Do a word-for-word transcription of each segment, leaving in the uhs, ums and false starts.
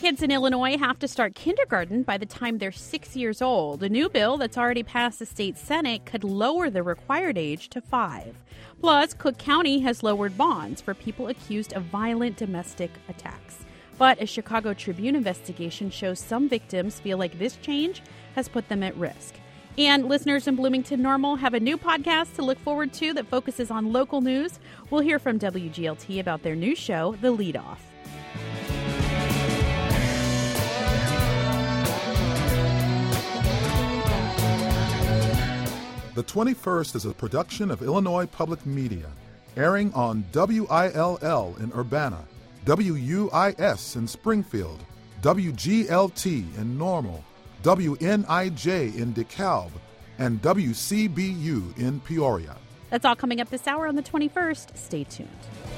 Kids in Illinois have to start kindergarten by the time they're six years old. A new bill that's already passed the state Senate could lower the required age to five. Plus, Cook County has lowered bonds for people accused of violent domestic attacks. But a Chicago Tribune investigation shows some victims feel like this change has put them at risk. And listeners in Bloomington Normal have a new podcast to look forward to that focuses on local news. We'll hear from W G L T about their new show, The Leadoff. The twenty-first is a production of Illinois Public Media, airing on W I L L in Urbana, W U I S in Springfield, W G L T in Normal, W N I J in DeKalb, and W C B U in Peoria. That's all coming up this hour on the twenty-first. Stay tuned.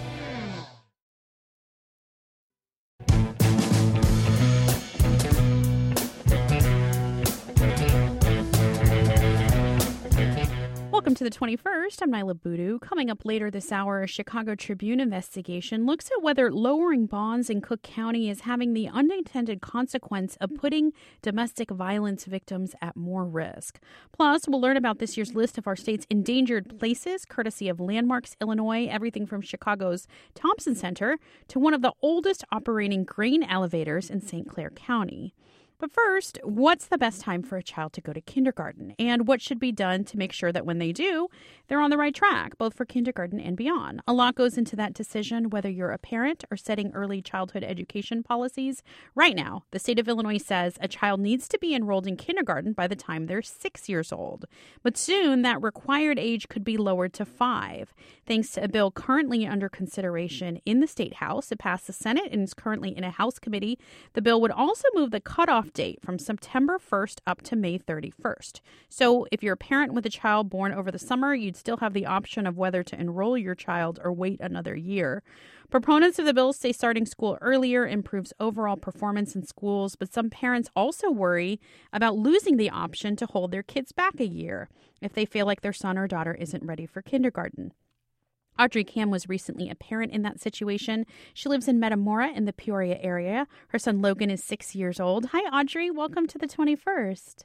Welcome to the twenty-first. I'm Nyla Boodoo. Coming up later this hour, a Chicago Tribune investigation looks at whether lowering bonds in Cook County is having the unintended consequence of putting domestic violence victims at more risk. Plus, we'll learn about this year's list of our state's endangered places, courtesy of Landmarks Illinois, everything from Chicago's Thompson Center to one of the oldest operating grain elevators in Saint Clair County. But first, what's the best time for a child to go to kindergarten? And what should be done to make sure that when they do, they're on the right track, both for kindergarten and beyond? A lot goes into that decision, whether you're a parent or setting early childhood education policies. Right now, the state of Illinois says a child needs to be enrolled in kindergarten by the time they're six years old. But soon, that required age could be lowered to five. Thanks to a bill currently under consideration in the State House, it passed the Senate and is currently in a House committee. The bill would also move the cutoff date from September first up to May thirty-first. So if you're a parent with a child born over the summer, you'd still have the option of whether to enroll your child or wait another year. Proponents of the bill say starting school earlier improves overall performance in schools, but some parents also worry about losing the option to hold their kids back a year if they feel like their son or daughter isn't ready for kindergarten. Audrey Kam was recently a parent in that situation. She lives in Metamora in the Peoria area. Her son Logan is six years old. Hi, Audrey. Welcome to the twenty-first.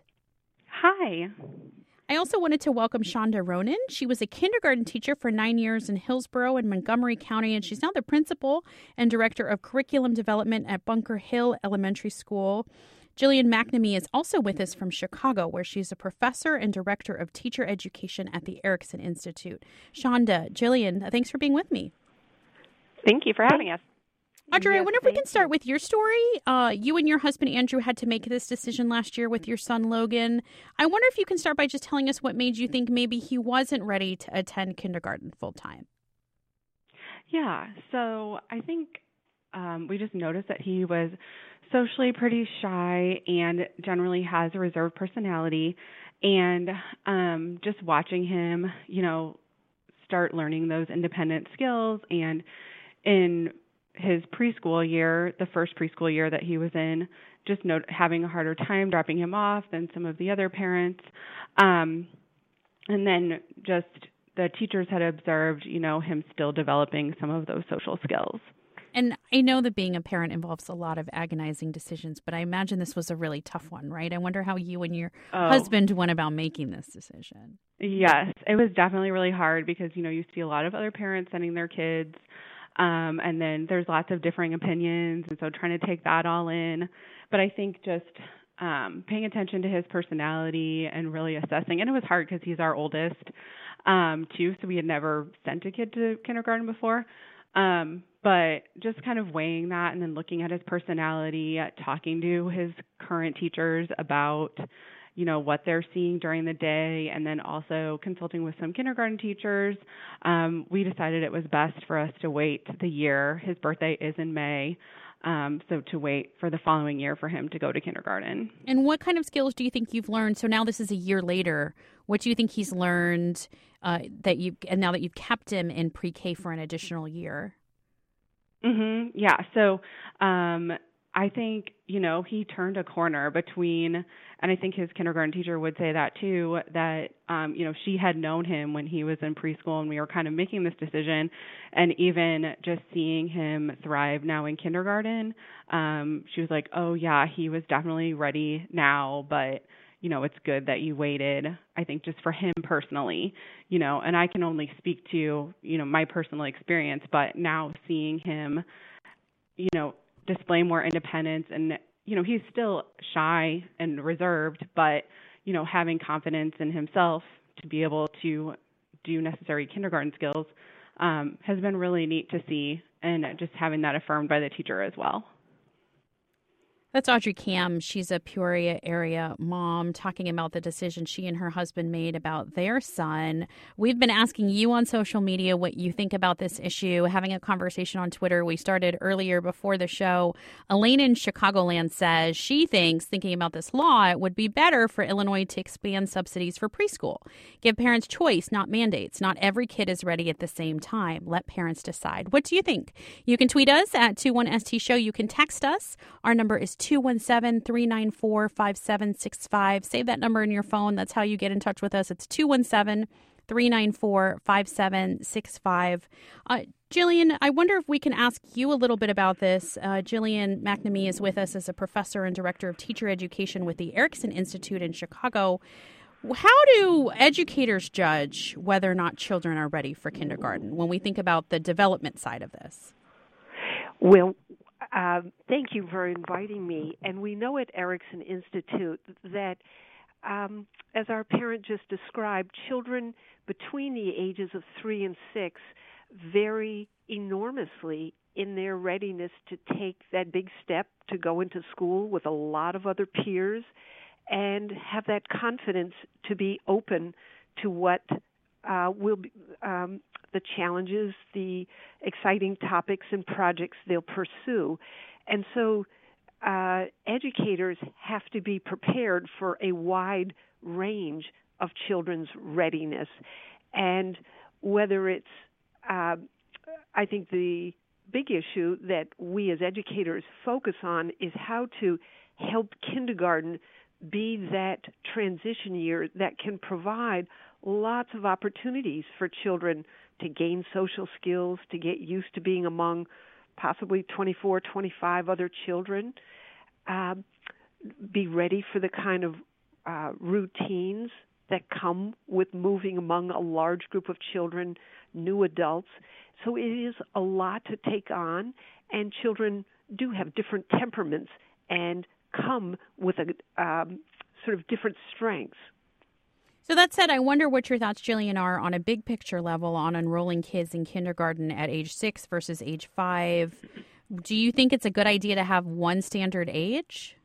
Hi. I also wanted to welcome Shonda Ronan. She was a kindergarten teacher for nine years in Hillsborough and Montgomery County, and she's now the principal and director of curriculum development at Bunker Hill Elementary School. Jillian McNamee is also with us from Chicago, where she's a professor and director of teacher education at the Erickson Institute. Shonda, Jillian, thanks for being with me. Thank you for having us. Audrey, yes, I wonder if we can start with your story. Uh, you and your husband, Andrew, had to make this decision last year with your son, Logan. I wonder if you can start by just telling us what made you think maybe he wasn't ready to attend kindergarten full time. Yeah, so I think um, we just noticed that he was socially pretty shy and generally has a reserved personality. And um, just watching him, you know, start learning those independent skills. And in his preschool year, the first preschool year that he was in, just note, having a harder time dropping him off than some of the other parents. Um, and then just the teachers had observed, you know, him still developing some of those social skills. And I know that being a parent involves a lot of agonizing decisions, but I imagine this was a really tough one, right? I wonder how you and your oh. husband went about making this decision. Yes, it was definitely really hard because, you know, you see a lot of other parents sending their kids, um, and then there's lots of differing opinions, and so trying to take that all in. But I think just um, paying attention to his personality and really assessing, and it was hard because he's our oldest, um, too, so we had never sent a kid to kindergarten before. Um, but just kind of weighing that and then looking at his personality, talking to his current teachers about, you know, what they're seeing during the day, and then also consulting with some kindergarten teachers, um, we decided it was best for us to wait the year. His birthday is in May, um, so to wait for the following year for him to go to kindergarten. And what kind of skills do you think you've learned? So now this is a year later. What do you think he's learned uh, that you and now that you've kept him in pre-K for an additional year? Mm-hmm. Yeah. So um, I think, you know, he turned a corner between, and I think his kindergarten teacher would say that too, that, um, you know, she had known him when he was in preschool and we were kind of making this decision. And even just seeing him thrive now in kindergarten, um, she was like, oh, yeah, he was definitely ready now, but, you know, it's good that you waited, I think, just for him personally, you know, and I can only speak to, you know, my personal experience, but now seeing him, you know, display more independence and, you know, he's still shy and reserved, but, you know, having confidence in himself to be able to do necessary kindergarten skills um, has been really neat to see, and just having that affirmed by the teacher as well. That's Audrey Cam. She's a Peoria area mom talking about the decision she and her husband made about their son. We've been asking you on social media what you think about this issue, having a conversation on Twitter. We started earlier before the show. Elaine in Chicagoland says she thinks, thinking about this law, it would be better for Illinois to expand subsidies for preschool. Give parents choice, not mandates. Not every kid is ready at the same time. Let parents decide. What do you think? You can tweet us at two one S T show. You can text us. Our number is two one seven, three nine four, five seven six five. Save that number in your phone. That's how you get in touch with us. It's two one seven, three nine four, five seven six five. Uh, Jillian, I wonder if we can ask you a little bit about this. Uh, Jillian McNamee is with us as a professor and director of teacher education with the Erickson Institute in Chicago. How do educators judge whether or not children are ready for kindergarten when we think about the development side of this? Well, Uh, thank you for inviting me. And we know at Erickson Institute that, um, as our parent just described, children between the ages of three and six vary enormously in their readiness to take that big step to go into school with a lot of other peers and have that confidence to be open to what uh, will be um, the challenges, the exciting topics and projects they'll pursue. And so uh, educators have to be prepared for a wide range of children's readiness. And whether it's, uh, I think the big issue that we as educators focus on is how to help kindergarten be that transition year that can provide lots of opportunities for children to gain social skills, to get used to being among possibly twenty-four, twenty-five other children, uh, be ready for the kind of uh, routines that come with moving among a large group of children, new adults. So it is a lot to take on, and children do have different temperaments and come with a um, sort of different strengths. So that said, I wonder what your thoughts, Jillian, are on a big picture level on enrolling kids in kindergarten at age six versus age five. Do you think it's a good idea to have one standard age?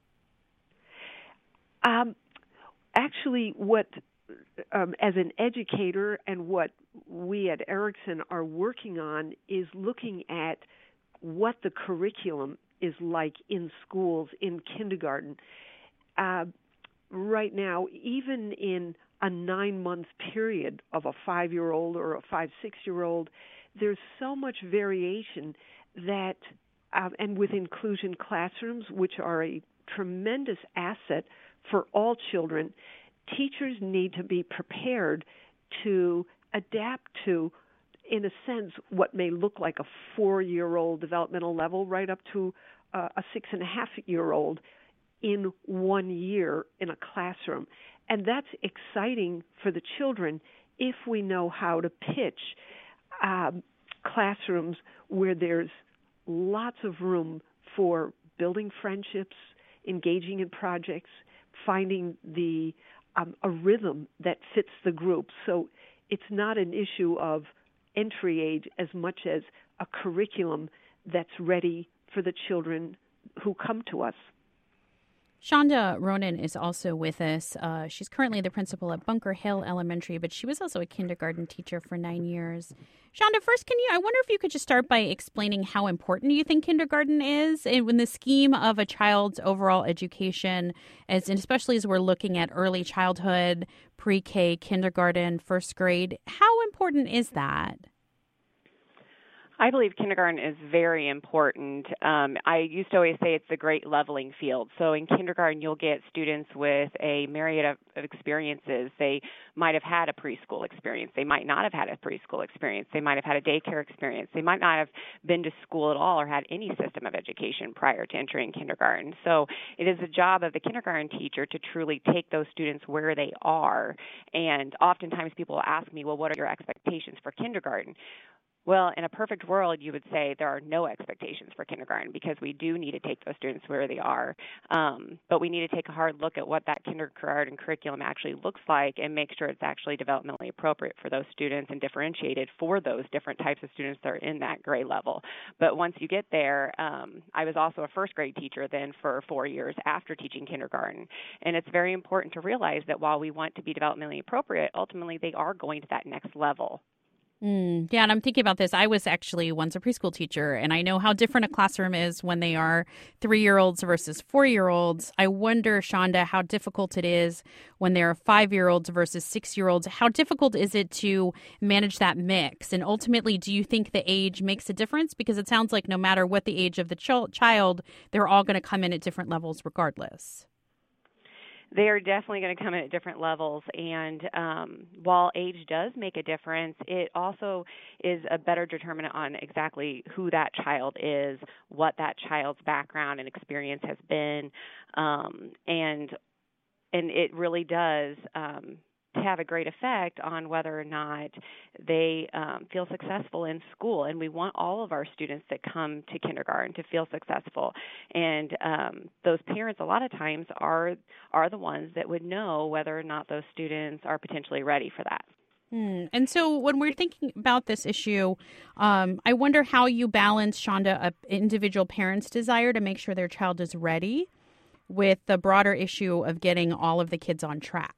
Um, actually, what um, as an educator and what we at Erickson are working on is looking at what the curriculum is like in schools in kindergarten. Uh, right now, even in a nine-month period of a five-year-old or a five, six-year-old, there's so much variation that, um, and with inclusion classrooms, which are a tremendous asset for all children, teachers need to be prepared to adapt to, in a sense, what may look like a four-year-old developmental level right up to uh, a six-and-a-half-year-old in one year in a classroom. And that's exciting for the children if we know how to pitch um, classrooms where there's lots of room for building friendships, engaging in projects, finding the um, a rhythm that fits the group. So it's not an issue of entry age as much as a curriculum that's ready for the children who come to us. Shonda Ronan is also with us. Uh, she's currently the principal at Bunker Hill Elementary, but she was also a kindergarten teacher for nine years. Shonda, first, can you? I wonder if you could just start by explaining how important you think kindergarten is in the scheme of a child's overall education, as and especially as we're looking at early childhood, pre-K, kindergarten, first grade. How important is that? I believe kindergarten is very important. Um, I used to always say it's the great leveling field. So in kindergarten, you'll get students with a myriad of, of experiences. They might have had a preschool experience. They might not have had a preschool experience. They might have had a daycare experience. They might not have been to school at all or had any system of education prior to entering kindergarten. So it is the job of the kindergarten teacher to truly take those students where they are. And oftentimes people will ask me, well, what are your expectations for kindergarten? Well, in a perfect world, you would say there are no expectations for kindergarten because we do need to take those students where they are. Um, but we need to take a hard look at what that kindergarten curriculum actually looks like and make sure it's actually developmentally appropriate for those students and differentiated for those different types of students that are in that grade level. But once you get there, um, I was also a first grade teacher then for four years after teaching kindergarten. And it's very important to realize that while we want to be developmentally appropriate, ultimately they are going to that next level. Mm, yeah, and I'm thinking about this. I was actually once a preschool teacher, and I know how different a classroom is when they are three-year-olds versus four-year-olds. I wonder, Shonda, how difficult it is when they're five-year-olds versus six-year-olds. How difficult is it to manage that mix? And ultimately, do you think the age makes a difference? Because it sounds like no matter what the age of the ch- child, they're all going to come in at different levels regardless. They are definitely going to come in at different levels, and um, while age does make a difference, it also is a better determinant on exactly who that child is, what that child's background and experience has been, um, and and it really does um, have a great effect on whether or not they um, feel successful in school. And we want all of our students that come to kindergarten to feel successful. And um, those parents a lot of times are are the ones that would know whether or not those students are potentially ready for that. Hmm. And so when we're thinking about this issue, um, I wonder how you balance, Shonda, an individual parent's desire to make sure their child is ready with the broader issue of getting all of the kids on track.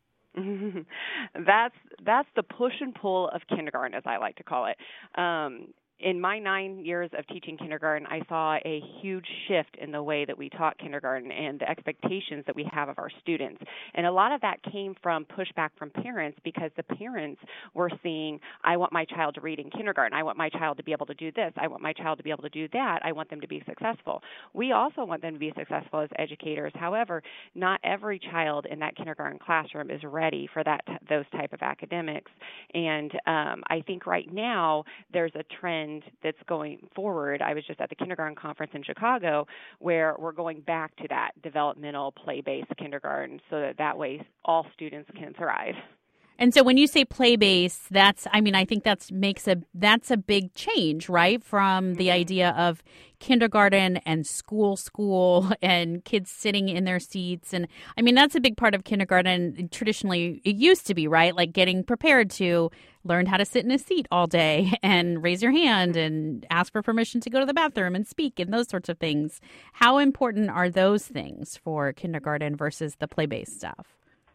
that's that's the push and pull of kindergarten, as I like to call it. Um, in my nine years of teaching kindergarten, I saw a huge shift in the way that we taught kindergarten and the expectations that we have of our students. And a lot of that came from pushback from parents because the parents were seeing, I want my child to read in kindergarten. I want my child to be able to do this. I want my child to be able to do that. I want them to be successful. We also want them to be successful as educators. However, not every child in that kindergarten classroom is ready for that those type of academics. And um, I think right now there's a trend that's going forward. I was just at the kindergarten conference in Chicago where we're going back to that developmental play-based kindergarten so that that way all students can thrive. And so when you say play-based, that's, I mean, I think that's makes a, that's a big change, right? From the idea of kindergarten and school, school and kids sitting in their seats. And I mean, that's a big part of kindergarten. Traditionally, it used to be, right? Like getting prepared to learn how to sit in a seat all day and raise your hand and ask for permission to go to the bathroom and speak and those sorts of things. How important are those things for kindergarten versus the play-based stuff?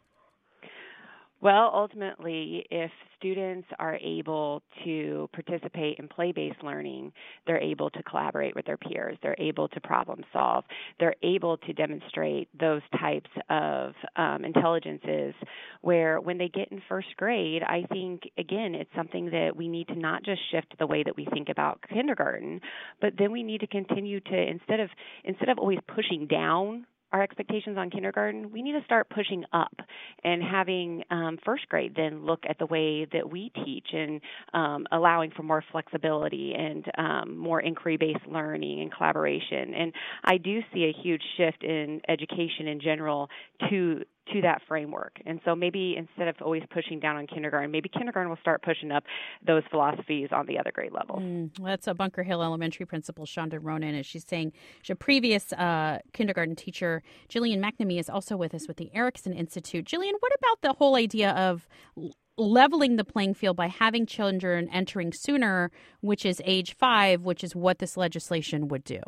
Well, ultimately, if students are able to participate in play-based learning, they're able to collaborate with their peers. They're able to problem solve. They're able to demonstrate those types of um, intelligences where when they get in first grade, I think, again, it's something that we need to not just shift the way that we think about kindergarten, but then we need to continue to, instead of instead of always pushing down our expectations on kindergarten, we need to start pushing up and having um, first grade then look at the way that we teach and um, allowing for more flexibility and um, more inquiry-based learning and collaboration. And I do see a huge shift in education in general to to that framework. And so maybe instead of always pushing down on kindergarten, maybe kindergarten will start pushing up those philosophies on the other grade levels. Mm, well, that's a Bunker Hill Elementary principal, Shonda Ronan, as she's saying. She's a previous uh, kindergarten teacher. Jillian McNamee is also with us with the Erickson Institute. Jillian, what about the whole idea of leveling the playing field by having children entering sooner, which is age five, which is what this legislation would do?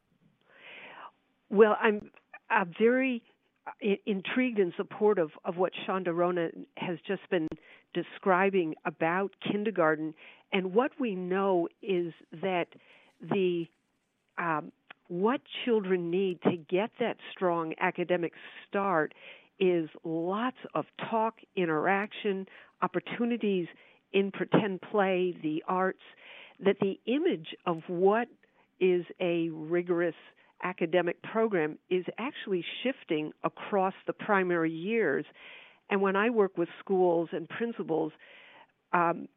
Well, I'm uh, very intrigued and supportive of what Shonda Ronan has just been describing about kindergarten. And what we know is that the um, what children need to get that strong academic start is lots of talk, interaction, opportunities in pretend play, the arts. that the image of what is a rigorous academic program is actually shifting across the primary years. And when I work with schools and principals, um,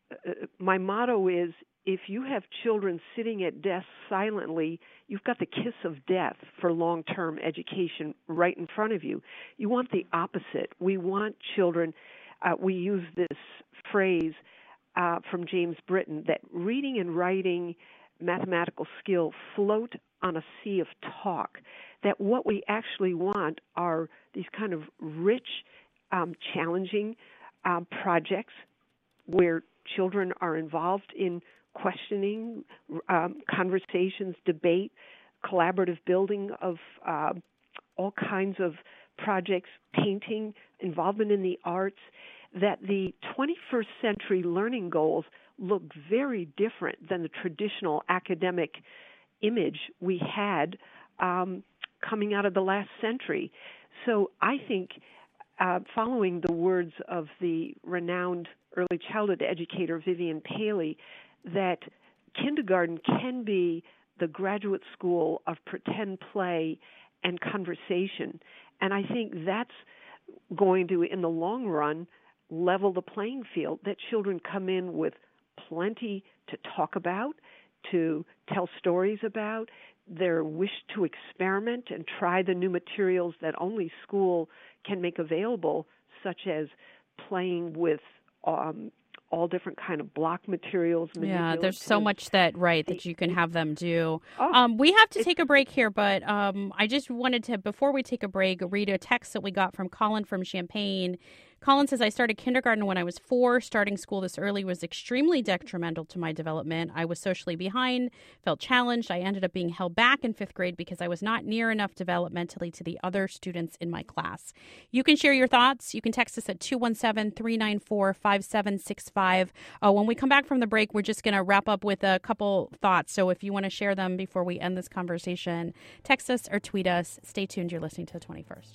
my motto is, if you have children sitting at desks silently, you've got the kiss of death for long-term education right in front of you. You want the opposite. We want children, uh, we use this phrase uh, from James Britton, that reading and writing, mathematical skill float on a sea of talk, that what we actually want are these kind of rich, um, challenging um, projects where children are involved in questioning, um, conversations, debate, collaborative building of uh, all kinds of projects, painting, involvement in the arts, that the twenty-first century learning goals look very different than the traditional academic image we had um, coming out of the last century. So I think, uh, following the words of the renowned early childhood educator Vivian Paley, that kindergarten can be the graduate school of pretend play and conversation. And I think that's going to, in the long run, level the playing field, that children come in with plenty to talk about, to tell stories about, their wish to experiment and try the new materials that only school can make available, such as playing with um, all different kind of block materials. Yeah, there's so much that, right, that you can have them do. Oh, um, we have to take a break here, but um, I just wanted to, before we take a break, read a text that we got from Colin from Champaign. Colin says, I started kindergarten when I was four. Starting school this early was extremely detrimental to my development. I was socially behind, felt challenged. I ended up being held back in fifth grade because I was not near enough developmentally to the other students in my class. You can share your thoughts. You can text us at two one seven, three nine four, five seven six five. Uh, when we come back from the break, we're just going to wrap up with a couple thoughts. So if you want to share them before we end this conversation, text us or tweet us. Stay tuned. You're listening to the twenty-first.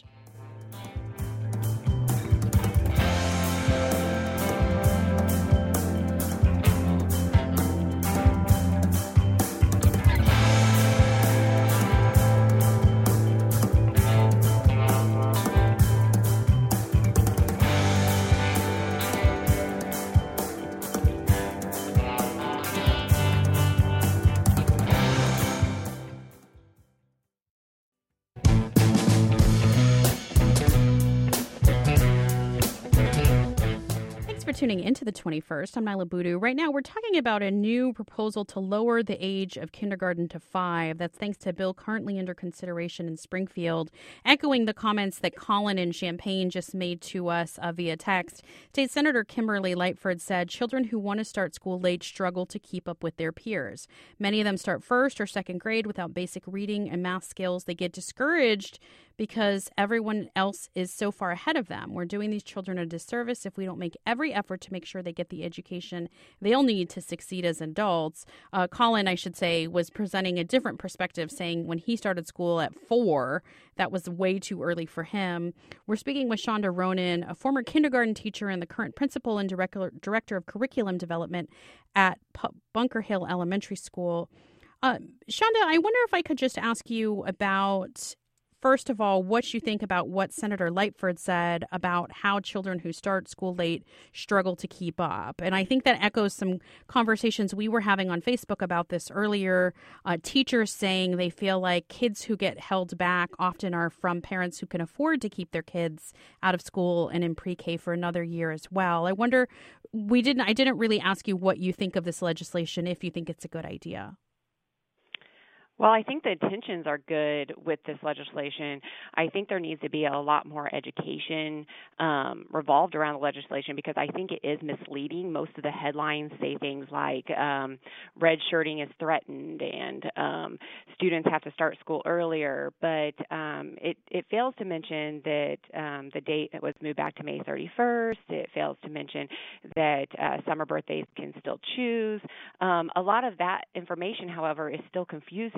Tuning into the twenty-first. I'm Nyla Boodoo. Right now, we're talking about a new proposal to lower the age of kindergarten to five. That's thanks to a bill currently under consideration in Springfield, echoing the comments that Colin in Champaign just made to us uh, via text. State Senator Kimberly Lightford said children who want to start school late struggle to keep up with their peers. Many of them start first or second grade without basic reading and math skills. They get discouraged because everyone else is so far ahead of them. We're doing these children a disservice if we don't make every effort to make sure they get the education they'll need to succeed as adults. Uh, Colin, I should say, was presenting a different perspective, saying when he started school at four, that was way too early for him. We're speaking with Shonda Ronan, a former kindergarten teacher and the current principal and director, director of curriculum development at P- Bunker Hill Elementary School. Uh, Shonda, I wonder if I could just ask you about, first of all, what you think about what Senator Lightford said about how children who start school late struggle to keep up. And I think that echoes some conversations we were having on Facebook about this earlier. Uh, teachers saying they feel like kids who get held back often are from parents who can afford to keep their kids out of school and in pre-K for another year as well. I wonder, we didn't, I didn't really ask you what you think of this legislation, if you think it's a good idea. Well, I think the intentions are good with this legislation. I think there needs to be a lot more education um, revolved around the legislation, because I think it is misleading. Most of the headlines say things like um, red shirting is threatened and um, students have to start school earlier, but um, it, it fails to mention that um, the date was moved back to May thirty-first. It fails to mention that uh, summer birthdays can still choose. Um, a lot of that information, however, is still confusing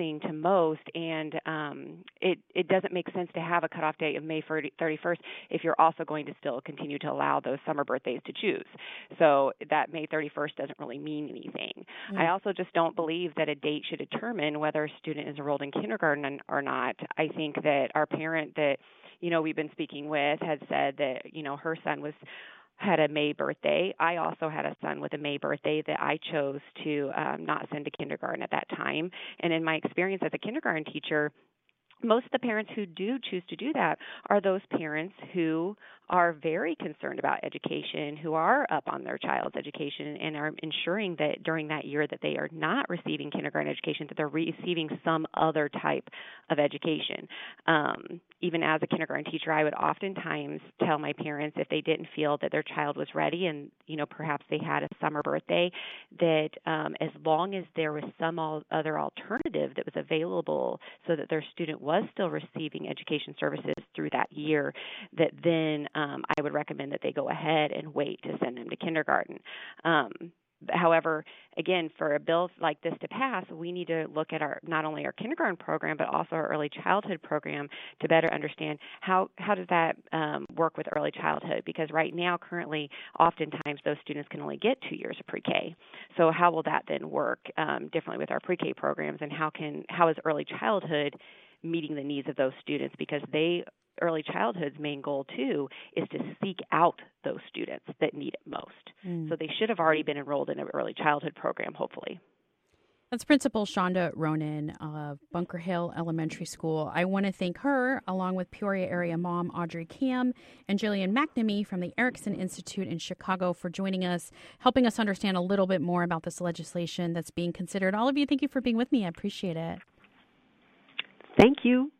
thing to most, and um, it, it doesn't make sense to have a cutoff date of May thirty-first if you're also going to still continue to allow those summer birthdays to choose. So that May thirty-first doesn't really mean anything. Mm. I also just don't believe that a date should determine whether a student is enrolled in kindergarten or not. I think that our parent that, you know, we've been speaking with had said that, you know, her son was had a May birthday. I also had a son with a May birthday that I chose to um, not send to kindergarten at that time. And in my experience as a kindergarten teacher, most of the parents who do choose to do that are those parents who are very concerned about education, who are up on their child's education and are ensuring that during that year that they are not receiving kindergarten education, that they're receiving some other type of education. Um, even as a kindergarten teacher, I would oftentimes tell my parents if they didn't feel that their child was ready and, you know, perhaps they had a summer birthday, that um, as long as there was some all other alternative that was available so that their student was still receiving education services through that year, that then um, I would recommend that they go ahead and wait to send them to kindergarten. Um, However, again, for a bill like this to pass, we need to look at our not only our kindergarten program, but also our early childhood program to better understand how, how does that um, work with early childhood? Because right now, currently, oftentimes those students can only get two years of pre-K. So how will that then work um, differently with our pre-K programs, and how can how is early childhood meeting the needs of those students? Because they early childhood's main goal, too, is to seek out those students that need it most. Mm. So they should have already been enrolled in an early childhood program, hopefully. That's Principal Shonda Ronan of Bunker Hill Elementary School. I want to thank her, along with Peoria area mom Audrey Kam and Jillian McNamee from the Erickson Institute in Chicago for joining us, helping us understand a little bit more about this legislation that's being considered. All of you, thank you for being with me. I appreciate it. Thank you.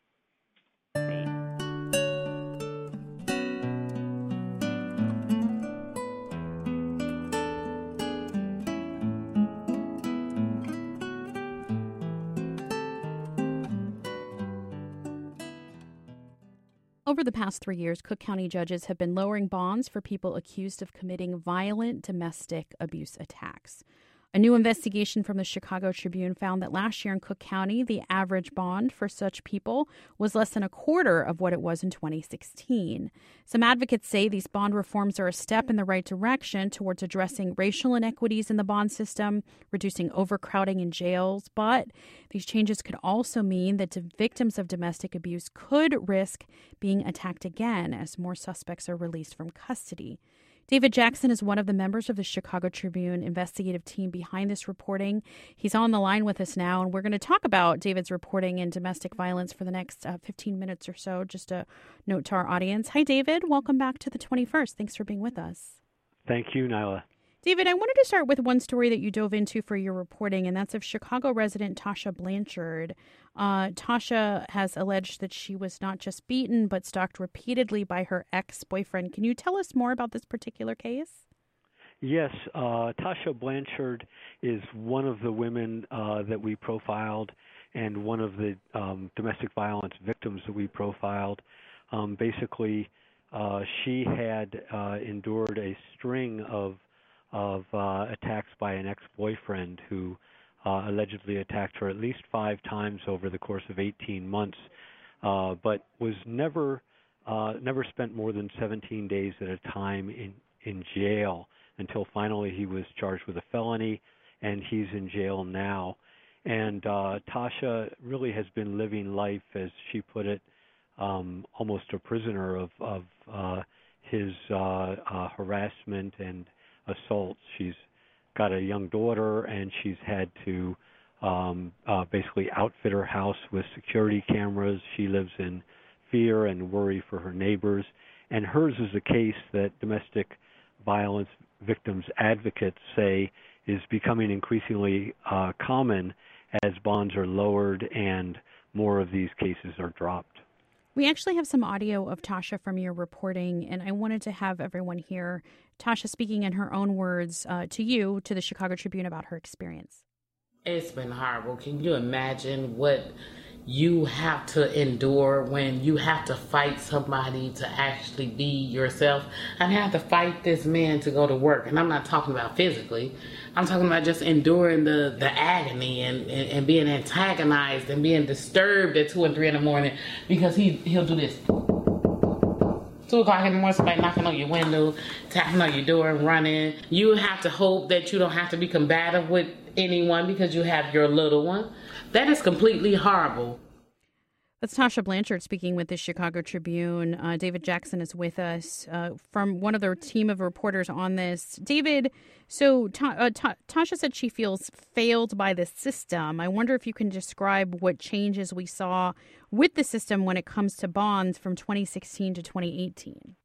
Over the past three years, Cook County judges have been lowering bonds for people accused of committing violent domestic abuse attacks. A new investigation from the Chicago Tribune found that last year in Cook County, the average bond for such people was less than a quarter of what it was in twenty sixteen. Some advocates say these bond reforms are a step in the right direction towards addressing racial inequities in the bond system, reducing overcrowding in jails, but these changes could also mean that victims of domestic abuse could risk being attacked again as more suspects are released from custody. David Jackson is one of the members of the Chicago Tribune investigative team behind this reporting. He's on the line with us now, and we're going to talk about David's reporting in domestic violence for the next uh, fifteen minutes or so. Just a note to our audience. Hi, David. Welcome back to the twenty-first. Thanks for being with us. Thank you, Nyla. David, I wanted to start with one story that you dove into for your reporting, and that's of Chicago resident Tasha Blanchard. Uh, Tasha has alleged that she was not just beaten, but stalked repeatedly by her ex-boyfriend. Can you tell us more about this particular case? Yes, uh, Tasha Blanchard is one of the women uh, that we profiled and one of the um, domestic violence victims that we profiled. Um, basically, uh, she had uh, endured a string of of uh, attacks by an ex-boyfriend who uh, allegedly attacked her at least five times over the course of eighteen months, uh, but was never uh, never spent more than seventeen days at a time in, in jail until finally he was charged with a felony, and he's in jail now. And uh, Tasha really has been living life, as she put it, um, almost a prisoner of, of uh, his uh, uh, harassment and assaults. She's got a young daughter, and she's had to um, uh, basically outfit her house with security cameras. She lives in fear and worry for her neighbors. And hers is a case that domestic violence victims advocates say is becoming increasingly uh, common as bonds are lowered and more of these cases are dropped. We actually have some audio of Tasha from your reporting, and I wanted to have everyone hear Tasha speaking in her own words uh, to you, to the Chicago Tribune, about her experience. It's been horrible. Can you imagine what you have to endure, when you have to fight somebody to actually be yourself. I have to fight this man to go to work, and I'm not talking about physically. I'm talking about just enduring the, the agony and, and, and being antagonized and being disturbed at two and three in the morning because he, he'll do this. Two o'clock in the morning, somebody knocking on your window, tapping on your door and running. You have to hope that you don't have to be combative with anyone because you have your little one. That is completely horrible. That's Tasha Blanchard speaking with the Chicago Tribune. Uh, David Jackson is with us uh, from one of their team of reporters on this. David, so ta- uh, ta- Tasha said she feels failed by the system. I wonder if you can describe what changes we saw with the system when it comes to bonds from twenty sixteen to twenty eighteen.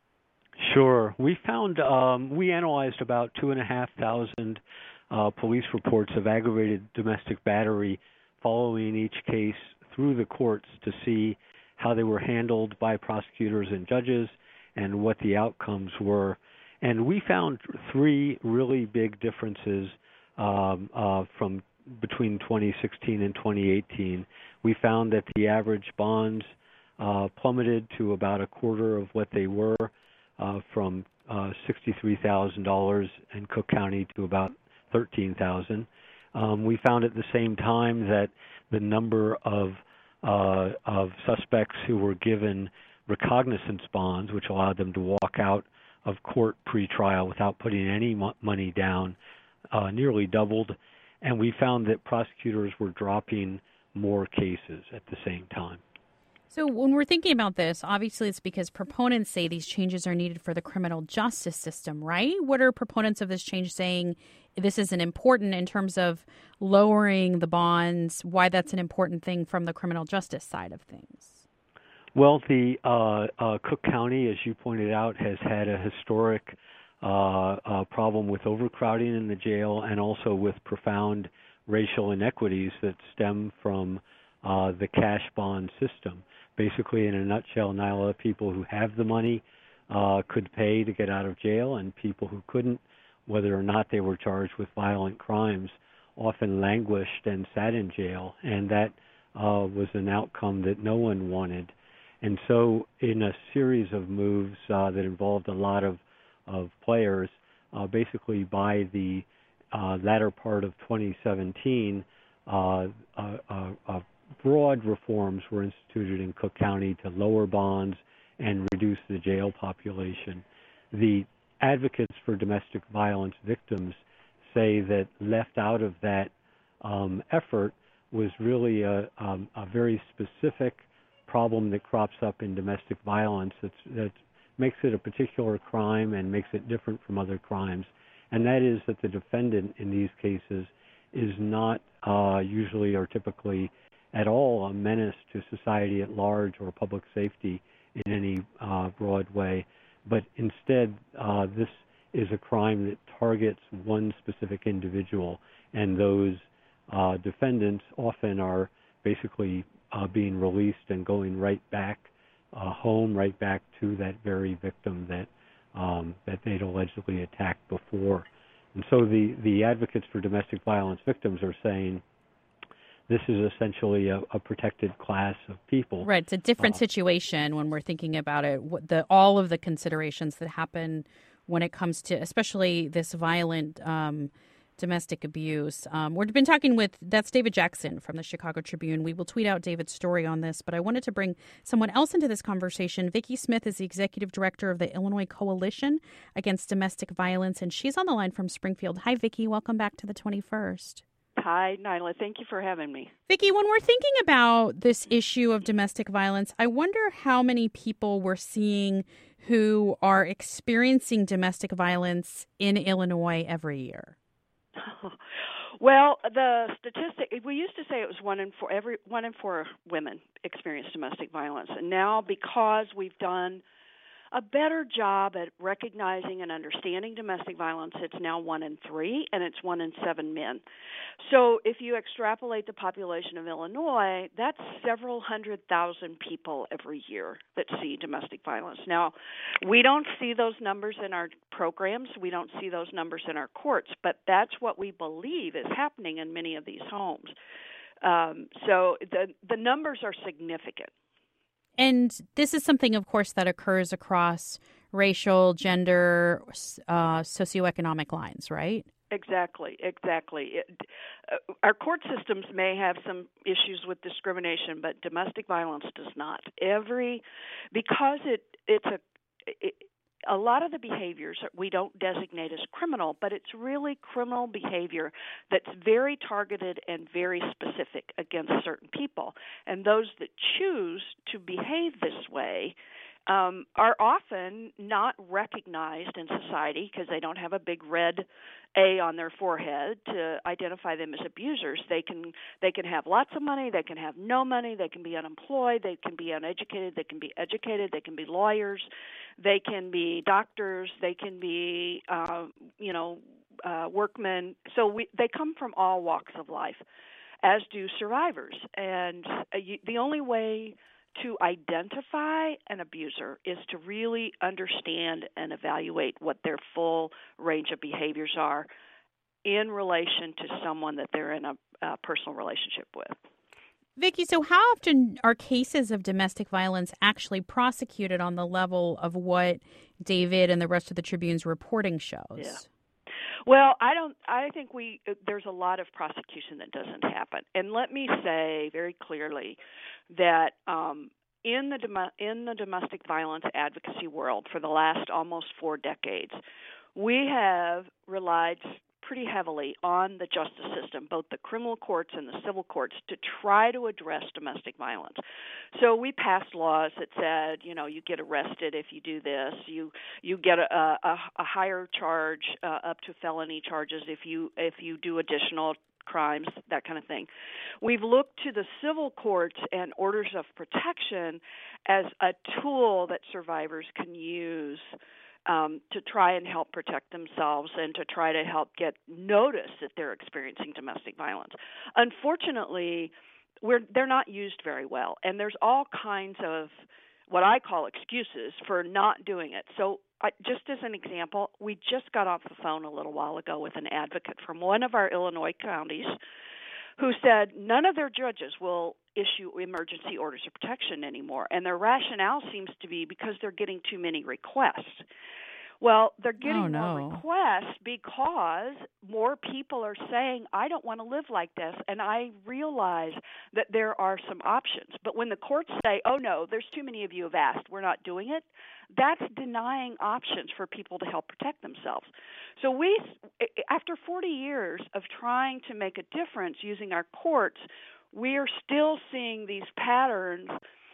Sure. We found, um, we analyzed about two and a half thousand uh, police reports of aggravated domestic battery following each case through the courts to see how they were handled by prosecutors and judges and what the outcomes were. And we found three really big differences um, uh, from between twenty sixteen and twenty eighteen. We found that the average bonds uh, plummeted to about a quarter of what they were, uh, from uh, sixty-three thousand dollars in Cook County to about thirteen thousand dollars. Um, we found at the same time that the number of uh, of suspects who were given recognizance bonds, which allowed them to walk out of court pre-trial without putting any mo- money down, uh, nearly doubled. And we found that prosecutors were dropping more cases at the same time. So when we're thinking about this, obviously it's because proponents say these changes are needed for the criminal justice system, right? What are proponents of this change saying this is an important in terms of lowering the bonds, why that's an important thing from the criminal justice side of things? Well, the uh, uh, Cook County, as you pointed out, has had a historic uh, uh, problem with overcrowding in the jail and also with profound racial inequities that stem from uh, the cash bond system. Basically, in a nutshell, Nyla, people who have the money uh, could pay to get out of jail, and people who couldn't, whether or not they were charged with violent crimes, often languished and sat in jail, and that uh, was an outcome that no one wanted. And so in a series of moves uh, that involved a lot of, of players, uh, basically by the uh, latter part of twenty seventeen, uh, uh, uh, uh, broad reforms were instituted in Cook County to lower bonds and reduce the jail population. The advocates for domestic violence victims say that left out of that um, effort was really a, um, a very specific problem that crops up in domestic violence that's, that makes it a particular crime and makes it different from other crimes, and that is that the defendant in these cases is not uh, usually or typically at all a menace to society at large or public safety in any uh, broad way, but instead uh, this is a crime that targets one specific individual, and those uh, defendants often are basically uh, being released and going right back uh, home, right back to that very victim that um, that they'd allegedly attacked before. And so the, the advocates for domestic violence victims are saying this is essentially a, a protected class of people. Right. It's a different uh, situation when we're thinking about it. The all of the considerations that happen when it comes to especially this violent um, domestic abuse. Um, we've been talking with, that's David Jackson from the Chicago Tribune. We will tweet out David's story on this, but I wanted to bring someone else into this conversation. Vicki Smith is the executive director of the Illinois Coalition Against Domestic Violence, and she's on the line from Springfield. Hi, Vicki. Welcome back to the twenty-first. Hi, Nyla. Thank you for having me. Vicki, when we're thinking about this issue of domestic violence, I wonder how many people we're seeing who are experiencing domestic violence in Illinois every year. Well, the statistic, we used to say it was one in four, every one in four women experience domestic violence. And now because we've done a better job at recognizing and understanding domestic violence, it's now one in three, and it's one in seven men. So if you extrapolate the population of Illinois, that's several hundred thousand people every year that see domestic violence. Now, we don't see those numbers in our programs. We don't see those numbers in our courts, but that's what we believe is happening in many of these homes. Um, so the the numbers are significant. And this is something, of course, that occurs across racial, gender, uh, socioeconomic lines, right? Exactly, exactly. It, uh, our court systems may have some issues with discrimination, but domestic violence does not. Every because it it's a it, a lot of the behaviors we don't designate as criminal, but it's really criminal behavior that's very targeted and very specific against certain people. And those that choose to behave this way um, are often not recognized in society because they don't have a big red A on their forehead to identify them as abusers. They can they can have lots of money, they can have no money, they can be unemployed, they can be uneducated, they can be educated, they can be lawyers, they can be doctors, they can be uh, you know uh, workmen. So we, they come from all walks of life, as do survivors. And uh, you, the only way to identify an abuser is to really understand and evaluate what their full range of behaviors are in relation to someone that they're in a, a personal relationship with. Vicki, so how often are cases of domestic violence actually prosecuted on the level of what David and the rest of the Tribune's reporting shows? Yeah. Well, I don't. I think we there's a lot of prosecution that doesn't happen. And let me say very clearly that um, in the dom- in the domestic violence advocacy world for the last almost four decades, we have relied pretty heavily on the justice system, both the criminal courts and the civil courts, to try to address domestic violence. So we passed laws that said, you know, you get arrested if you do this, you you get a, a, a higher charge uh, up to felony charges if you if you do additional crimes, that kind of thing. We've looked to the civil courts and orders of protection as a tool that survivors can use Um, to try and help protect themselves and to try to help get notice that they're experiencing domestic violence. Unfortunately, we're, they're not used very well, and there's all kinds of what I call excuses for not doing it. So I, just as an example, we just got off the phone a little while ago with an advocate from one of our Illinois counties who said none of their judges will issue emergency orders of protection anymore, and their rationale seems to be because they're getting too many requests. Well, they're getting oh, no. more requests because more people are saying, I don't want to live like this, and I realize that there are some options. But when the courts say, oh, no, there's too many of you have asked, we're not doing it, that's denying options for people to help protect themselves. So we, after forty years of trying to make a difference using our courts, we are still seeing these patterns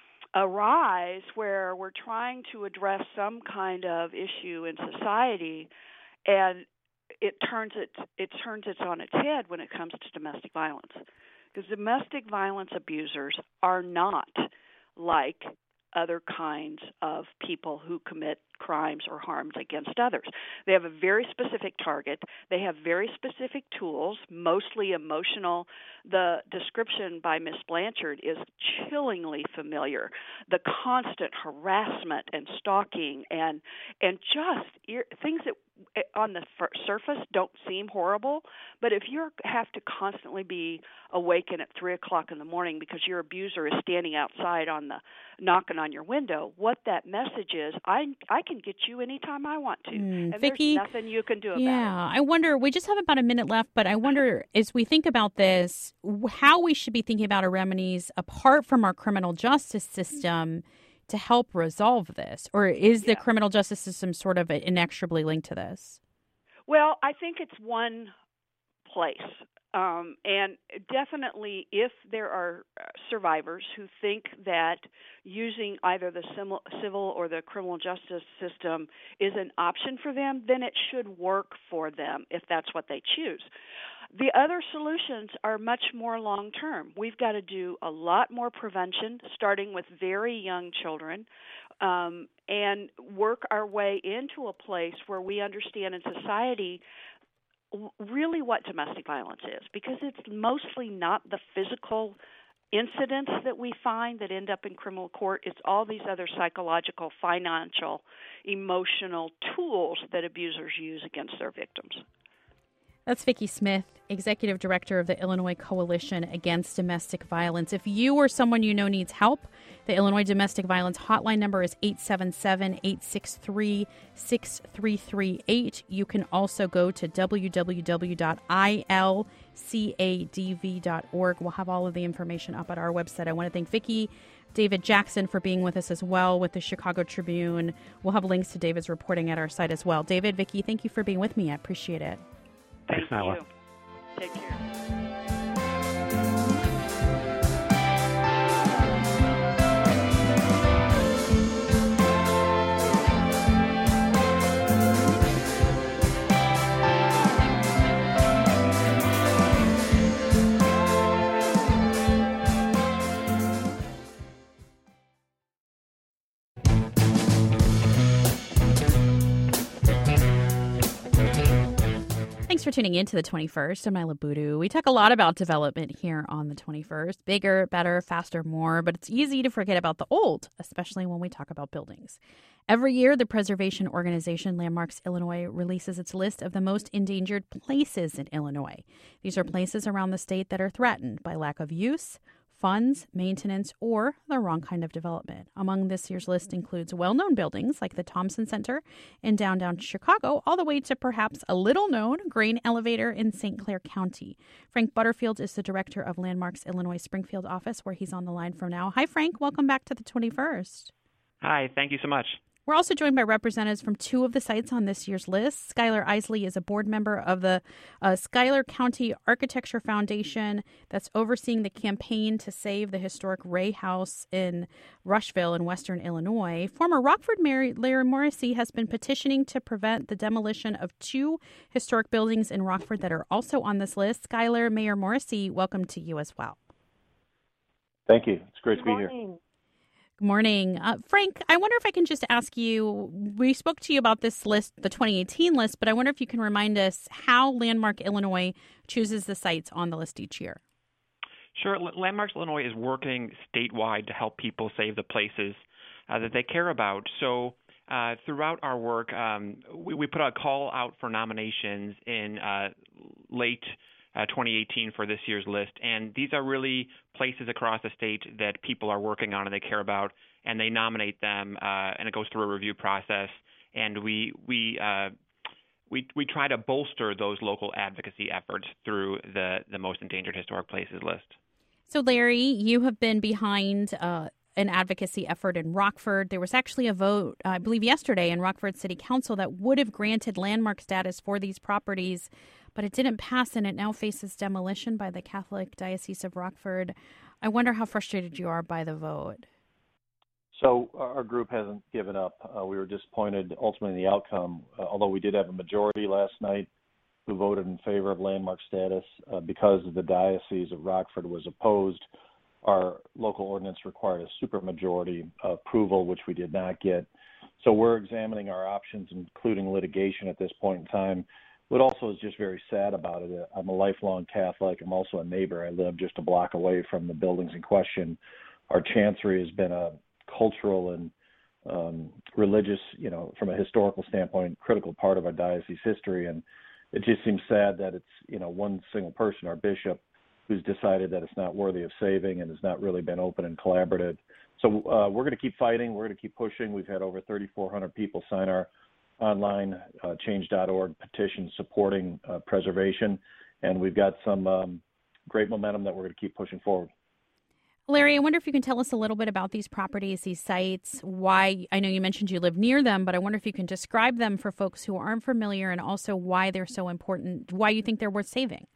arise where we're trying to address some kind of issue in society, and it turns it it turns it on its head when it comes to domestic violence. Because domestic violence abusers are not like other kinds of people who commit crimes or harms against others. They have a very specific target. They have very specific tools, mostly emotional. The description by Miz Blanchard is chillingly familiar. The constant harassment and stalking and and just ear, things that on the surface don't seem horrible, but if you have to constantly be awakened at three o'clock in the morning because your abuser is standing outside on the knocking on your window, what that message is, I I can get you anytime I want to, mm, and Vicki, there's nothing you can do about yeah, it. Yeah, I wonder, we just have about a minute left, but I wonder, as we think about this, how we should be thinking about our remedies apart from our criminal justice system to help resolve this, or is the yeah. criminal justice system sort of inexorably linked to this? Well, I think it's one place. Um, and definitely if there are survivors who think that using either the civil or the criminal justice system is an option for them, then it should work for them if that's what they choose. The other solutions are much more long-term. We've got to do a lot more prevention, starting with very young children, um, and work our way into a place where we understand in society really what domestic violence is, because it's mostly not the physical incidents that we find that end up in criminal court. It's all these other psychological, financial, emotional tools that abusers use against their victims. That's Vicki Smith, Executive Director of the Illinois Coalition Against Domestic Violence. If you or someone you know needs help, the Illinois Domestic Violence Hotline number is eight seven seven, eight six three, six three three eight. You can also go to w w w dot i l c a d v dot org. We'll have all of the information up at our website. I want to thank Vicki, David Jackson for being with us as well with the Chicago Tribune. We'll have links to David's reporting at our site as well. David, Vicki, thank you for being with me. I appreciate it. Thank Thanks, Nyla. you. Take care. Thanks for tuning in to the twenty-first. I'm Nyla Boodoo. We talk a lot about development here on the twenty-first. Bigger, better, faster, more. But it's easy to forget about the old, especially when we talk about buildings. Every year, the preservation organization Landmarks Illinois releases its list of the most endangered places in Illinois. These are places around the state that are threatened by lack of use, funds, maintenance, or the wrong kind of development. Among this year's list includes well-known buildings like the Thompson Center in downtown Chicago, all the way to perhaps a little-known grain elevator in Saint Clair County. Frank Butterfield is the director of Landmarks Illinois Springfield office, where he's on the line from now. Hi, Frank. Welcome back to the twenty-first. Hi. Thank you so much. We're also joined by representatives from two of the sites on this year's list. Skylar Isley is a board member of the uh, Schuyler County Architecture Foundation that's overseeing the campaign to save the historic Ray House in Rushville in western Illinois. Former Rockford Mayor Larry Morrissey has been petitioning to prevent the demolition of two historic buildings in Rockford that are also on this list. Skylar, Mayor Morrissey, welcome to you as well. Thank you. It's great to be here. Good morning. Uh, Frank, I wonder if I can just ask you, we spoke to you about this list, the twenty eighteen list, but I wonder if you can remind us how Landmark Illinois chooses the sites on the list each year. Sure. Landmarks Illinois is working statewide to help people save the places uh, that they care about. So uh, throughout our work, um, we, we put a call out for nominations in uh, late Uh, twenty eighteen for this year's list, and these are really places across the state that people are working on and they care about, and they nominate them, uh, and it goes through a review process, and we we uh, we we try to bolster those local advocacy efforts through the the most endangered historic places list. So, Larry, you have been behind uh, an advocacy effort in Rockford. There was actually a vote, I believe, yesterday in Rockford City Council that would have granted landmark status for these properties, but it didn't pass, and it now faces demolition by the Catholic Diocese of Rockford. I wonder how frustrated you are by the vote. So our group hasn't given up. Uh, we were disappointed ultimately in the outcome, uh, although we did have a majority last night who voted in favor of landmark status. Uh, because the Diocese of Rockford was opposed, our local ordinance required a supermajority approval, which we did not get. So we're examining our options, including litigation at this point in time. What also is just very sad about it, I'm a lifelong Catholic. I'm also a neighbor. I live just a block away from the buildings in question. Our chancery has been a cultural and um, religious, you know, from a historical standpoint, critical part of our diocese history. And it just seems sad that it's, you know, one single person, our bishop, who's decided that it's not worthy of saving and has not really been open and collaborative. So uh, we're going to keep fighting. We're going to keep pushing. We've had over thirty-four hundred people sign our online uh, change dot org petition supporting uh, preservation, and we've got some um, great momentum that we're going to keep pushing forward. Larry, I wonder if you can tell us a little bit about these properties, these sites, why, I know you mentioned you live near them, but I wonder if you can describe them for folks who aren't familiar, and also why they're so important, why you think they're worth saving.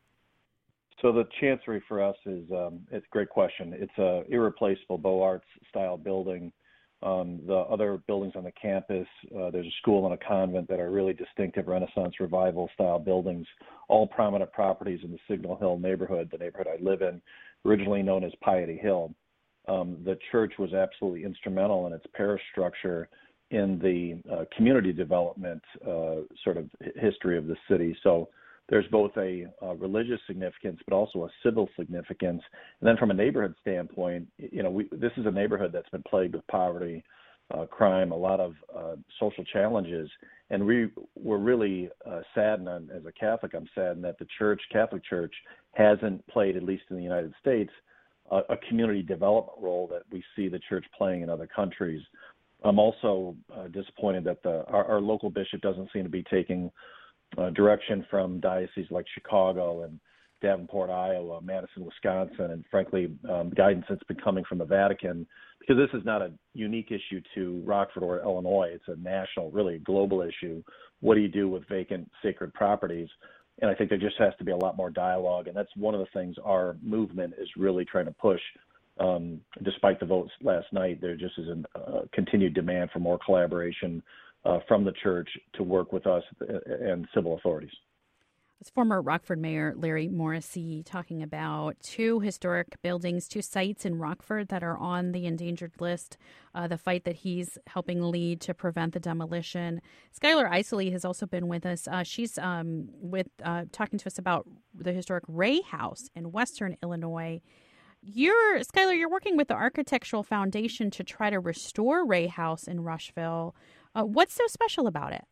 So the chancery for us is, um, it's a great question. It's a irreplaceable Beaux Arts style building. Um, the other buildings on the campus, uh, there's a school and a convent that are really distinctive Renaissance revival style buildings, all prominent properties in the Signal Hill neighborhood, the neighborhood I live in, originally known as Piety Hill. Um, the church was absolutely instrumental in its parish structure in the uh, community development uh, sort of history of the city. So there's both a uh, religious significance, but also a civil significance. And then from a neighborhood standpoint, you know, we, this is a neighborhood that's been plagued with poverty uh, crime, a lot of uh, social challenges. And we were really uh, saddened, on, as a Catholic, I'm saddened that the church, Catholic Church, hasn't played, at least in the United States, a, a community development role that we see the church playing in other countries. I'm also uh, disappointed that the our, our local bishop doesn't seem to be taking uh, direction from dioceses like Chicago and Davenport, Iowa, Madison, Wisconsin, and frankly, um, guidance that's been coming from the Vatican, because this is not a unique issue to Rockford or Illinois. It's a national, really global issue. What do you do with vacant sacred properties? And I think there just has to be a lot more dialogue, and that's one of the things our movement is really trying to push. Um, despite the votes last night, there just is a uh, continued demand for more collaboration uh, from the church to work with us and civil authorities. It's former Rockford Mayor Larry Morrissey talking about two historic buildings, two sites in Rockford that are on the endangered list, uh, the fight that he's helping lead to prevent the demolition. Skylar Isley has also been with us. Uh, she's um, with uh, talking to us about the historic Ray House in Western Illinois. You're, Skylar, you're working with the Architectural Foundation to try to restore Ray House in Rushville. Uh, what's so special about it?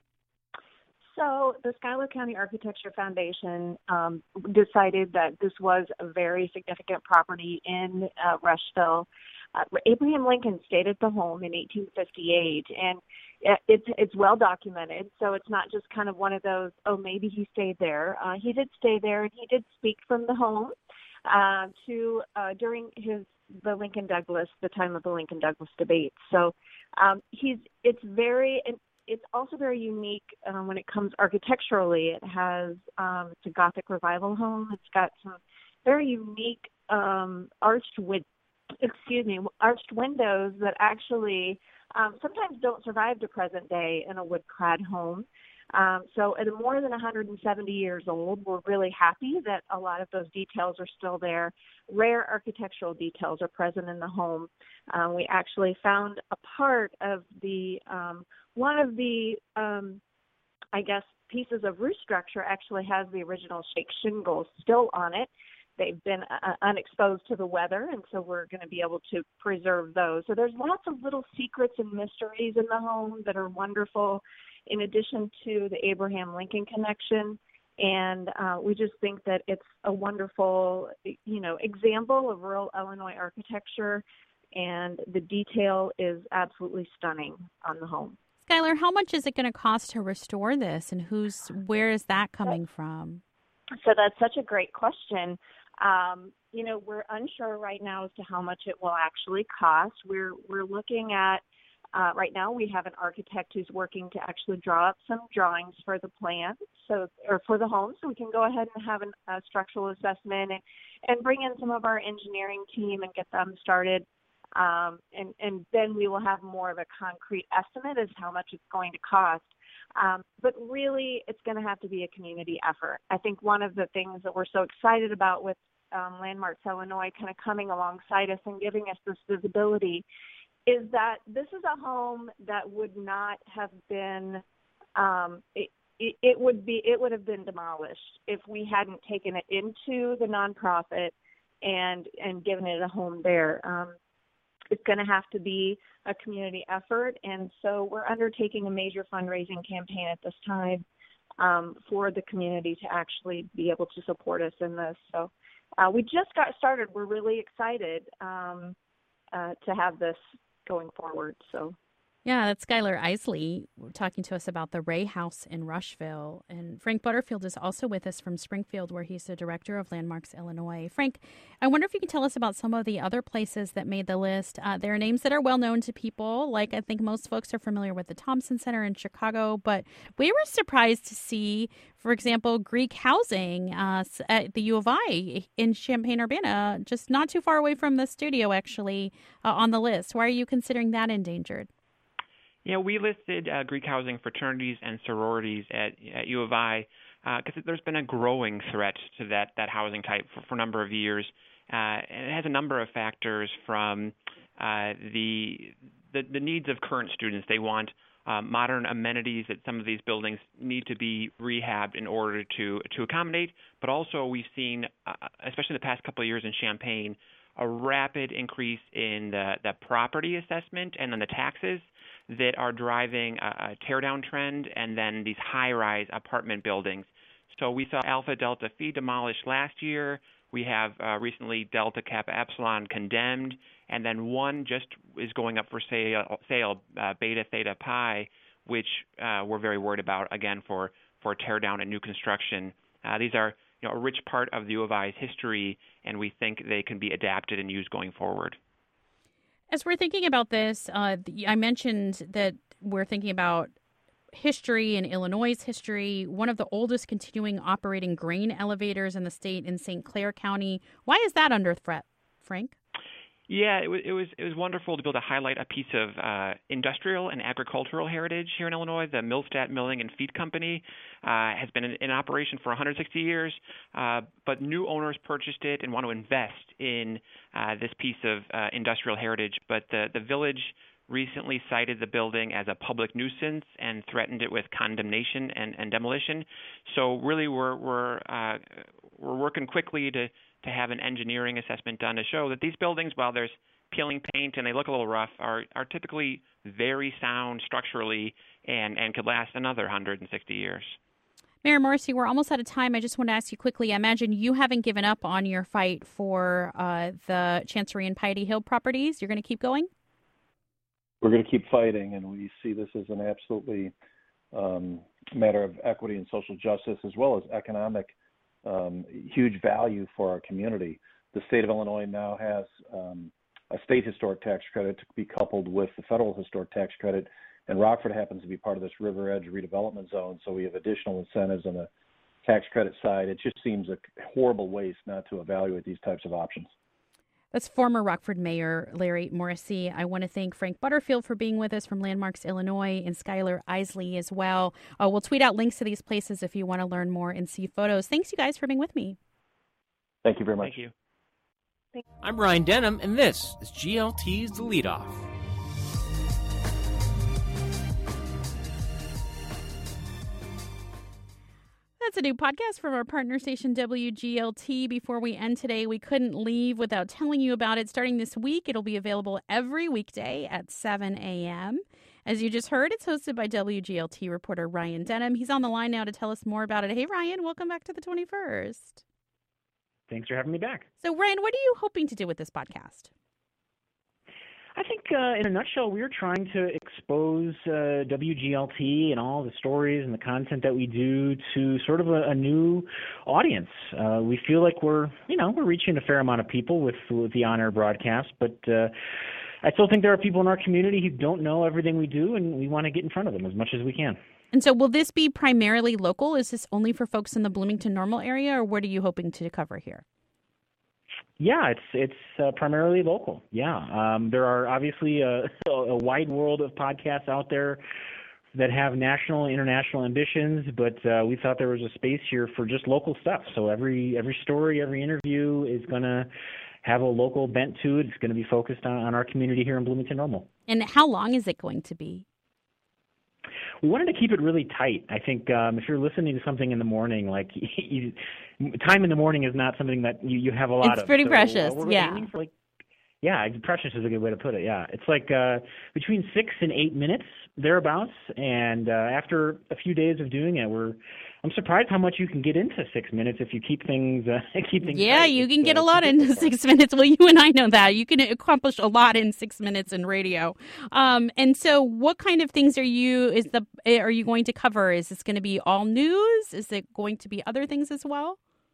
So the Schuyler County Architecture Foundation um, decided that this was a very significant property in uh, Rushville. Uh, Abraham Lincoln stayed at the home in eighteen fifty-eight, and it's it's well documented. So it's not just kind of one of those, oh, maybe he stayed there. Uh, he did stay there, and he did speak from the home uh, to uh, during his the Lincoln Douglas, the time of the Lincoln Douglas debate. So um, he's it's very. It's also very unique uh, when it comes architecturally. It has, um, it's a Gothic revival home. It's got some very unique um, arched win- excuse me, arched windows that actually um, sometimes don't survive to present day in a wood-clad home. Um, so at more than one hundred seventy years old, we're really happy that a lot of those details are still there. Rare architectural details are present in the home. Um, we actually found a part of the, um, one of the, um, I guess, pieces of roof structure actually has the original shake shingles still on it. They've been uh, unexposed to the weather, and so we're going to be able to preserve those. So there's lots of little secrets and mysteries in the home that are wonderful, in addition to the Abraham Lincoln connection. And uh, we just think that it's a wonderful, you know, example of rural Illinois architecture, and the detail is absolutely stunning on the home. Skylar, how much is it going to cost to restore this, and who's where is that coming from? So that's such a great question. Um, you know, we're unsure right now as to how much it will actually cost. We're we're looking at uh, right now. We have an architect who's working to actually draw up some drawings for the plan, so or for the home, so we can go ahead and have an, a structural assessment and and bring in some of our engineering team and get them started. Um, and, and then we will have more of a concrete estimate as how much it's going to cost. Um, but really, it's going to have to be a community effort. I think one of the things that we're so excited about with um, Landmarks Illinois kind of coming alongside us and giving us this visibility is that this is a home that would not have been um, it, it, it would be it would have been demolished if we hadn't taken it into the nonprofit and and given it a home there. Um, It's going to have to be a community effort, and so we're undertaking a major fundraising campaign at this time um, for the community to actually be able to support us in this. So uh, we just got started. We're really excited um, uh, to have this going forward. So. Yeah, that's Skylar Isley talking to us about the Ray House in Rushville. And Frank Butterfield is also with us from Springfield, where he's the director of Landmarks Illinois. Frank, I wonder if you can tell us about some of the other places that made the list. Uh, there are names that are well known to people, like I think most folks are familiar with the Thompson Center in Chicago, but we were surprised to see, for example, Greek housing uh, at the U of I in Champaign-Urbana, just not too far away from the studio, actually, uh, on the list. Why are you considering that endangered? Yeah, we listed uh, Greek housing fraternities and sororities at, at U of I because uh, there's been a growing threat to that, that housing type for, for a number of years. Uh, and it has a number of factors from uh, the, the the needs of current students. They want uh, modern amenities that some of these buildings need to be rehabbed in order to, to accommodate. But also we've seen, uh, especially in the past couple of years in Champaign, a rapid increase in the, the property assessment and then the taxes that are driving a, a teardown trend, and then these high-rise apartment buildings. So we saw Alpha Delta Phi demolished last year. We have uh, recently Delta Kappa Epsilon condemned, and then one just is going up for sale, sale uh, Beta Theta Pi, which uh, we're very worried about, again, for, for teardown and new construction. Uh, these are you know, a rich part of the U of I's history, and we think they can be adapted and used going forward. As we're thinking about this, uh, I mentioned that we're thinking about history in Illinois' history. One of the oldest continuing operating grain elevators in the state in Saint Clair County. Why is that under threat, Frank? Yeah, it was it was it was wonderful to be able to highlight a piece of uh, industrial and agricultural heritage here in Illinois. The Millstadt Milling and Feed Company uh, has been in, in operation for one hundred sixty years, uh, but new owners purchased it and want to invest in uh, this piece of uh, industrial heritage. But the the village recently cited the building as a public nuisance and threatened it with condemnation and, and demolition. So really, we're we're uh, we're working quickly to. to have an engineering assessment done to show that these buildings, while there's peeling paint and they look a little rough, are, are typically very sound structurally and, and could last another one hundred sixty years. Mayor Morrissey, we're almost out of time. I just want to ask you quickly, I imagine you haven't given up on your fight for uh, the Chancery and Piety Hill properties. You're going to keep going? We're going to keep fighting, and we see this as an absolutely um, matter of equity and social justice, as well as economic Um, huge value for our community. The state of Illinois now has um, a state historic tax credit to be coupled with the federal historic tax credit, and Rockford happens to be part of this River Edge redevelopment zone, so we have additional incentives on the tax credit side. It just seems a horrible waste not to evaluate these types of options. That's former Rockford Mayor Larry Morrissey. I want to thank Frank Butterfield for being with us from Landmarks Illinois, and Skylar Isley as well. Uh, we'll tweet out links to these places if you want to learn more and see photos. Thanks, you guys, for being with me. Thank you very much. Thank you. I'm Ryan Denham, and this is G L T's The Leadoff. That's a new podcast from our partner station W G L T. Before we end today, we couldn't leave without telling you about it. Starting this week, it'll be available every weekday at seven a.m. As you just heard, it's hosted by W G L T reporter Ryan Denham. He's on the line now to tell us more about it. Hey, Ryan, welcome back to the twenty-first. Thanks for having me back. So, Ryan, what are you hoping to do with this podcast? I think, uh, in a nutshell, we're trying to expose uh, W G L T and all the stories and the content that we do to sort of a, a new audience. Uh, we feel like we're, you know, we're reaching a fair amount of people with, with the on-air broadcast, but uh, I still think there are people in our community who don't know everything we do, and we want to get in front of them as much as we can. And so will this be primarily local? Is this only for folks in the Bloomington-Normal area, or what are you hoping to cover here? Yeah, it's it's uh, primarily local. Yeah, um, there are obviously a, a wide world of podcasts out there that have national, international ambitions, but uh, we thought there was a space here for just local stuff. So every every story, every interview is going to have a local bent to it. It's going to be focused on, on our community here in Bloomington-Normal. And how long is it going to be? We wanted to keep it really tight. I think um, if you're listening to something in the morning, like you, time in the morning is not something that you, you have a lot it's of. It's pretty so, precious, uh, we're yeah. aiming for like, yeah, precious is a good way to put it, yeah. It's like uh, between six and eight minutes, thereabouts, and uh, after a few days of doing it, we're I'm surprised how much you can get into six minutes if you keep things uh, keep things Yeah, tight. you can it's, get uh, a lot into six minutes. Well, you and I know that. You can accomplish a lot in six minutes in radio. Um, and so what kind of things are you is the are you going to cover? Is this going to be all news? Is it going to be other things as well?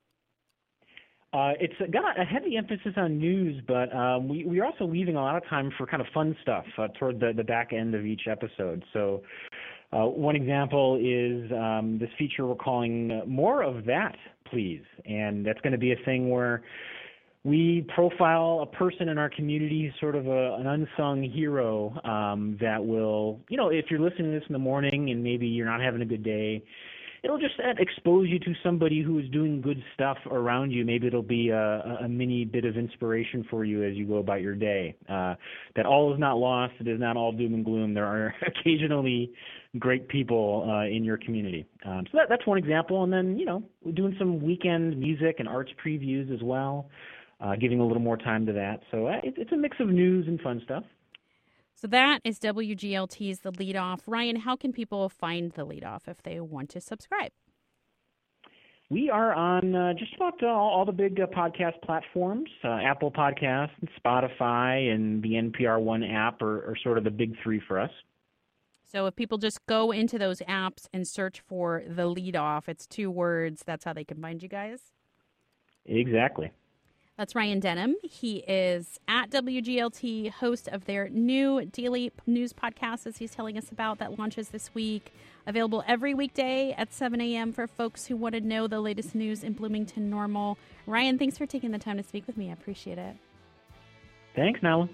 Uh, it's got a heavy emphasis on news, but um, we, we're also leaving a lot of time for kind of fun stuff uh, toward the, the back end of each episode. So uh, one example is um, this feature we're calling More of That, Please. And that's going to be a thing where we profile a person in our community, sort of a, an unsung hero um, that will, you know, if you're listening to this in the morning and maybe you're not having a good day, it'll just uh, expose you to somebody who is doing good stuff around you. Maybe it'll be a, a mini bit of inspiration for you as you go about your day. Uh, that all is not lost. It is not all doom and gloom. There are occasionally great people uh, in your community. Um, so that, that's one example. And then, you know, we're doing some weekend music and arts previews as well. uh, giving a little more time to that. So uh, it, it's a mix of news and fun stuff. So that is W G L T's The Lead Off. Ryan, how can people find The Lead Off if they want to subscribe? We are on uh, just about uh, all, all the big uh, podcast platforms. Uh, Apple Podcasts, and Spotify, and the N P R One app are, are sort of the big three for us. So if people just go into those apps and search for The Lead Off, it's two words, that's how they can find you guys? Exactly. That's Ryan Denham. He is at W G L T, host of their new daily news podcast, as he's telling us about, that launches this week. Available every weekday at seven a.m. for folks who want to know the latest news in Bloomington Normal. Ryan, thanks for taking the time to speak with me. I appreciate it. Thanks, Nala.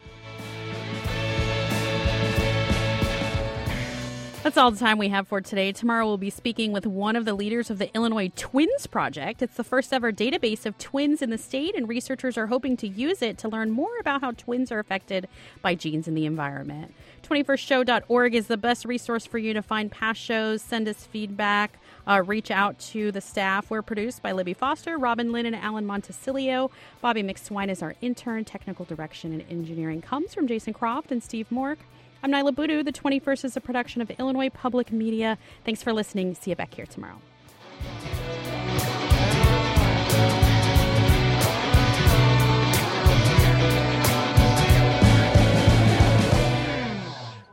That's all the time we have for today. Tomorrow we'll be speaking with one of the leaders of the Illinois Twins Project. It's the first ever database of twins in the state, and researchers are hoping to use it to learn more about how twins are affected by genes in the environment. twenty-first show dot org is the best resource for you to find past shows, send us feedback, uh, reach out to the staff. We're produced by Libby Foster, Robin Lynn, and Alan Montesilio. Bobby McSwine is our intern. Technical direction and engineering comes from Jason Croft and Steve Mork. I'm Nyla Boodoo. The twenty-first is a production of Illinois Public Media. Thanks for listening. See you back here tomorrow.